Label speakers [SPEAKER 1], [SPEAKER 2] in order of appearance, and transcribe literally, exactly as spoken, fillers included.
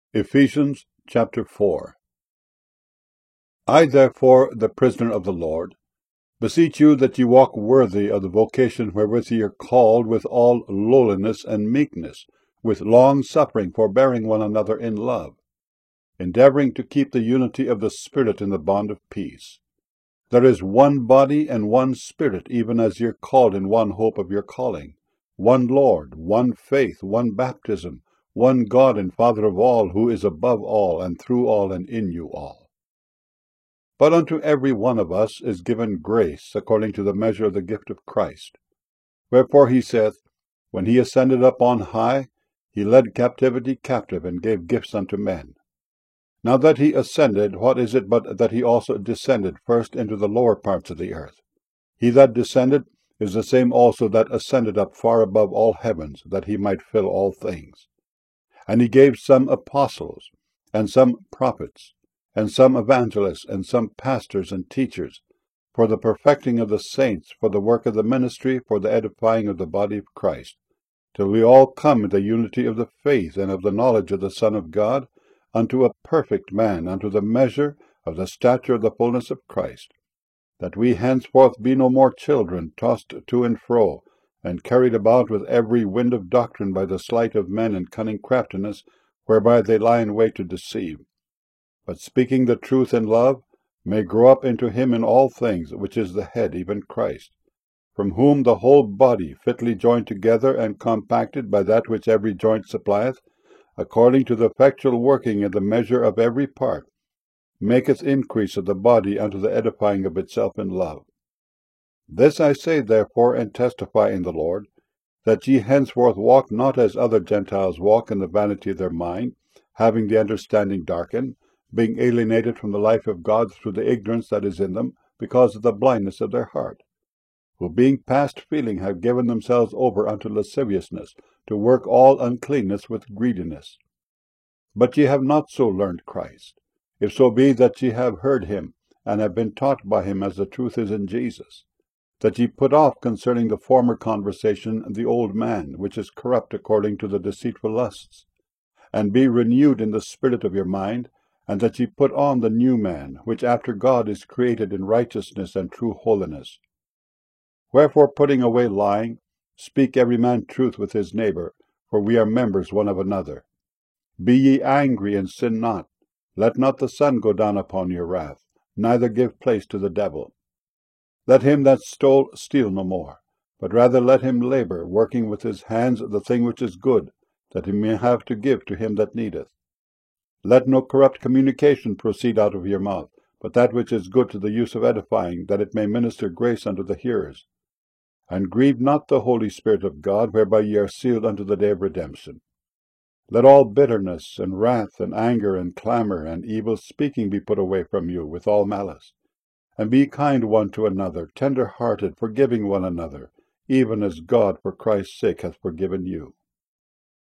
[SPEAKER 1] Ephesians chapter four. I therefore, the prisoner of the Lord, beseech you that ye walk worthy of the vocation wherewith ye are called, with all lowliness and meekness, with long-suffering, forbearing one another in love, endeavoring to keep the unity of the Spirit in the bond of peace. There is one body and one Spirit, even as ye are called in one hope of your calling, one Lord, one faith, one baptism, one God and Father of all, who is above all, and through all, and in you all. But unto every one of us is given grace, according to the measure of the gift of Christ. Wherefore he saith, When he ascended up on high, he led captivity captive, and gave gifts unto men. Now that he ascended, what is it but that he also descended first into the lower parts of the earth? He that descended is the same also that ascended up far above all heavens, that he might fill all things. And he gave some apostles, and some prophets, and some evangelists, and some pastors and teachers, for the perfecting of the saints, for the work of the ministry, for the edifying of the body of Christ, till we all come in the unity of the faith and of the knowledge of the Son of God, unto a perfect man, unto the measure of the stature of the fullness of Christ, that we henceforth be no more children, tossed to and fro, and carried about with every wind of doctrine by the sleight of men and cunning craftiness, whereby they lie in wait to deceive. But speaking the truth in love, may grow up into him in all things, which is the head, even Christ, from whom the whole body, fitly joined together and compacted by that which every joint supplieth, according to the effectual working in the measure of every part, maketh increase of the body unto the edifying of itself in love. This I say therefore, and testify in the Lord, that ye henceforth walk not as other Gentiles walk, in the vanity of their mind, having the understanding darkened, being alienated from the life of God through the ignorance that is in them, because of the blindness of their heart, who being past feeling have given themselves over unto lasciviousness, to work all uncleanness with greediness. But ye have not so learned Christ, if so be that ye have heard him, and have been taught by him, as the truth is in Jesus, that ye put off concerning the former conversation the old man, which is corrupt according to the deceitful lusts, and be renewed in the spirit of your mind, and that ye put on the new man, which after God is created in righteousness and true holiness. Wherefore, putting away lying, speak every man truth with his neighbor, for we are members one of another. Be ye angry, and sin not. Let not the sun go down upon your wrath, neither give place to the devil. Let him that stole steal no more, but rather let him labor, working with his hands the thing which is good, that he may have to give to him that needeth. Let no corrupt communication proceed out of your mouth, but that which is good to the use of edifying, that it may minister grace unto the hearers. And grieve not the Holy Spirit of God, whereby ye are sealed unto the day of redemption. Let all bitterness, and wrath, and anger, and clamor, and evil speaking be put away from you, with all malice. And be kind one to another, tender-hearted, forgiving one another, even as God for Christ's sake hath forgiven you.